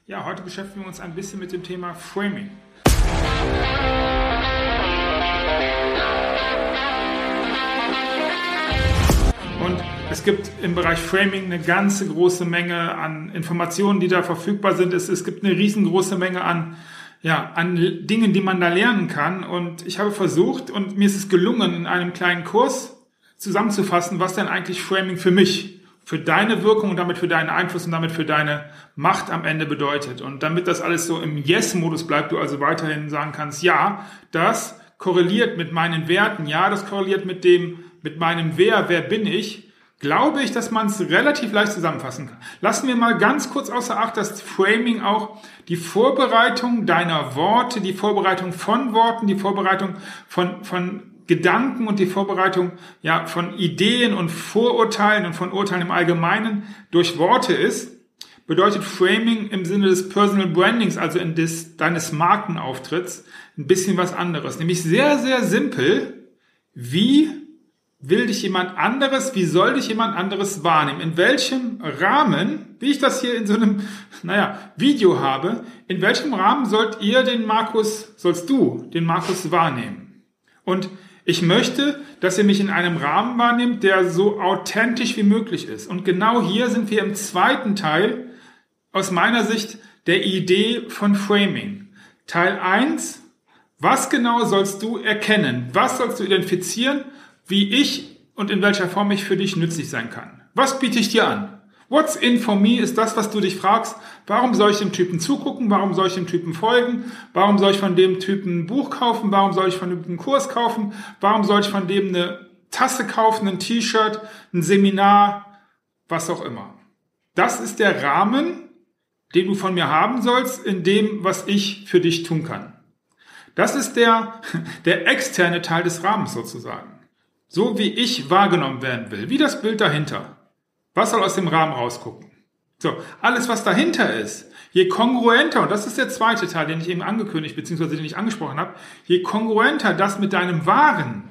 Ja, heute beschäftigen wir uns ein bisschen mit dem Thema Framing. Und es gibt im Bereich Framing eine ganze große Menge an Informationen, die da verfügbar sind. Es gibt eine riesengroße Menge an Dingen, die man da lernen kann. Und ich habe versucht, und mir ist es gelungen, in einem kleinen Kurs zusammenzufassen, was denn eigentlich Framing für mich, für deine Wirkung und damit für deinen Einfluss und damit für deine Macht am Ende bedeutet. Und damit das alles so im Yes-Modus bleibt, du also weiterhin sagen kannst, ja, das korreliert mit meinen Werten, ja, das korreliert mit meinem Wer bin ich, glaube ich, dass man es relativ leicht zusammenfassen kann. Lassen wir mal ganz kurz außer Acht, dass Framing auch die Vorbereitung deiner Worte, die Vorbereitung von Worten, die Vorbereitung von Gedanken und die Vorbereitung von Ideen und Vorurteilen und von Urteilen im Allgemeinen durch Worte ist, bedeutet Framing im Sinne des Personal Brandings, also deines Markenauftritts, ein bisschen was anderes. Nämlich sehr, sehr simpel. Wie will dich jemand anderes, wie soll dich jemand anderes wahrnehmen? In welchem Rahmen, wie ich das hier in so einem, Video habe, in welchem Rahmen sollst du den Markus wahrnehmen? Und ich möchte, dass ihr mich in einem Rahmen wahrnehmt, der so authentisch wie möglich ist. Und genau hier sind wir im zweiten Teil, aus meiner Sicht, der Idee von Framing. Teil 1, was genau sollst du erkennen? Was sollst du identifizieren, wie ich und in welcher Form ich für dich nützlich sein kann? Was biete ich dir an? What's in for me ist das, was du dich fragst. Warum soll ich dem Typen zugucken? Warum soll ich dem Typen folgen? Warum soll ich von dem Typen ein Buch kaufen? Warum soll ich von dem einen Kurs kaufen? Warum soll ich von dem eine Tasse kaufen, ein T-Shirt, ein Seminar, was auch immer? Das ist der Rahmen, den du von mir haben sollst, in dem, was ich für dich tun kann. Das ist der externe Teil des Rahmens sozusagen. So wie ich wahrgenommen werden will, wie das Bild dahinter. Was soll aus dem Rahmen rausgucken? So, alles was dahinter ist, je kongruenter, und das ist der zweite Teil, den ich eben angekündigt bzw. den ich angesprochen habe, je kongruenter das mit deinem wahren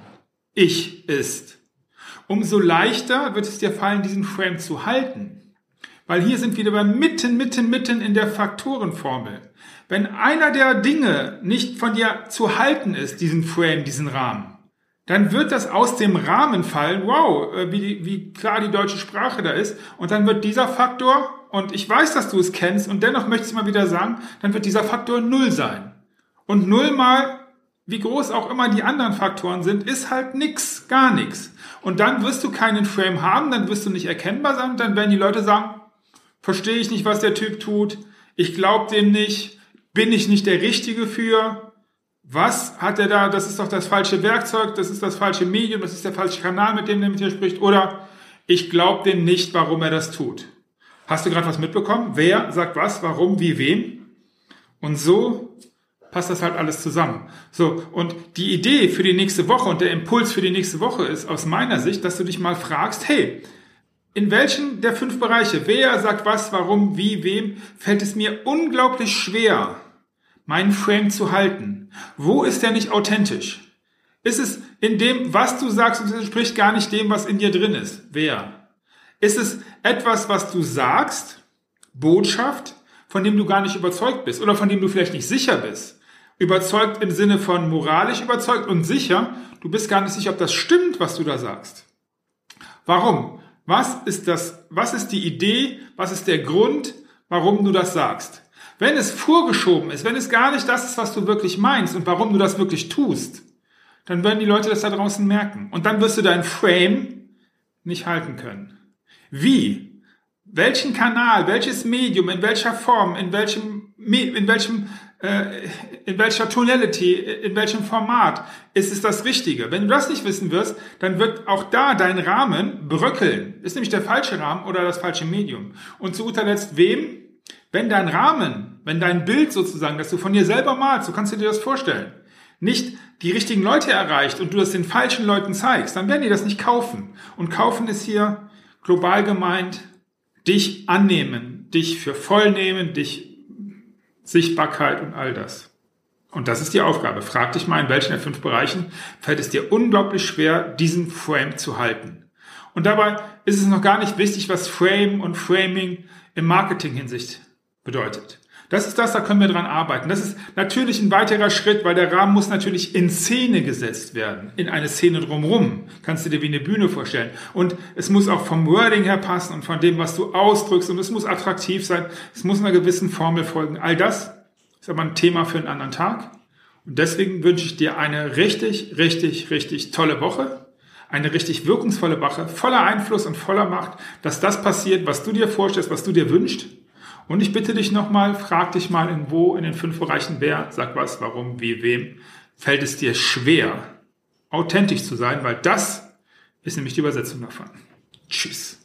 Ich ist, umso leichter wird es dir fallen, diesen Frame zu halten. Weil hier sind wir wieder mitten in der Faktorenformel. Wenn einer der Dinge nicht von dir zu halten ist, diesen Frame, diesen Rahmen, dann wird das aus dem Rahmen fallen, wow, wie klar die deutsche Sprache da ist, und dann wird dieser Faktor, und ich weiß, dass du es kennst, und dennoch möchte ich es mal wieder sagen, dann wird dieser Faktor 0 sein. Und 0 mal, wie groß auch immer die anderen Faktoren sind, ist halt nix, gar nichts. Und dann wirst du keinen Frame haben, dann wirst du nicht erkennbar sein, und dann werden die Leute sagen, verstehe ich nicht, was der Typ tut, ich glaube dem nicht, bin ich nicht der Richtige für. Was hat er da? Das ist doch das falsche Werkzeug, das ist das falsche Medium, das ist der falsche Kanal, mit dem der mit dir spricht. Oder ich glaube dem nicht, warum er das tut. Hast du gerade was mitbekommen? Wer sagt was, warum, wie, wem? Und so passt das halt alles zusammen. So, und die Idee für die nächste Woche und der Impuls für die nächste Woche ist aus meiner Sicht, dass du dich mal fragst, hey, in welchen der 5 Bereiche, wer sagt was, warum, wie, wem, fällt es mir unglaublich schwer, meinen Frame zu halten? Wo ist der nicht authentisch? Ist es in dem, was du sagst, und es entspricht gar nicht dem, was in dir drin ist? Wer? Ist es etwas, was du sagst, Botschaft, von dem du gar nicht überzeugt bist oder von dem du vielleicht nicht sicher bist? Überzeugt im Sinne von moralisch überzeugt und sicher, du bist gar nicht sicher, ob das stimmt, was du da sagst. Warum? Was ist die Idee? Was ist der Grund, warum du das sagst? Wenn es vorgeschoben ist, wenn es gar nicht das ist, was du wirklich meinst und warum du das wirklich tust, dann werden die Leute das da draußen merken. Und dann wirst du deinen Frame nicht halten können. Wie? Welchen Kanal, welches Medium, in welcher Form, in welcher Tonality, in welchem Format ist es das Richtige? Wenn du das nicht wissen wirst, dann wird auch da dein Rahmen bröckeln. Ist nämlich der falsche Rahmen oder das falsche Medium. Und zu guter Letzt, wem? Wenn dein Rahmen, wenn dein Bild sozusagen, das du von dir selber malst, so kannst du dir das vorstellen, nicht die richtigen Leute erreicht und du das den falschen Leuten zeigst, dann werden die das nicht kaufen. Und kaufen ist hier global gemeint, dich annehmen, dich für voll nehmen, dich Sichtbarkeit und all das. Und das ist die Aufgabe. Frag dich mal, in welchen der 5 Bereichen fällt es dir unglaublich schwer, diesen Frame zu halten. Und dabei ist es noch gar nicht wichtig, was Frame und Framing im Marketing-Hinsicht bedeutet. Das ist das, da können wir dran arbeiten. Das ist natürlich ein weiterer Schritt, weil der Rahmen muss natürlich in Szene gesetzt werden, in eine Szene drumherum. Kannst du dir wie eine Bühne vorstellen. Und es muss auch vom Wording her passen und von dem, was du ausdrückst. Und es muss attraktiv sein. Es muss einer gewissen Formel folgen. All das ist aber ein Thema für einen anderen Tag. Und deswegen wünsche ich dir eine richtig, richtig, richtig tolle Woche. Eine richtig wirkungsvolle Woche, voller Einfluss und voller Macht, dass das passiert, was du dir vorstellst, was du dir wünschst. Und ich bitte dich nochmal, frag dich mal in den 5 Bereichen, wer, sag was, warum, wie, wem, fällt es dir schwer, authentisch zu sein, weil das ist nämlich die Übersetzung davon. Tschüss.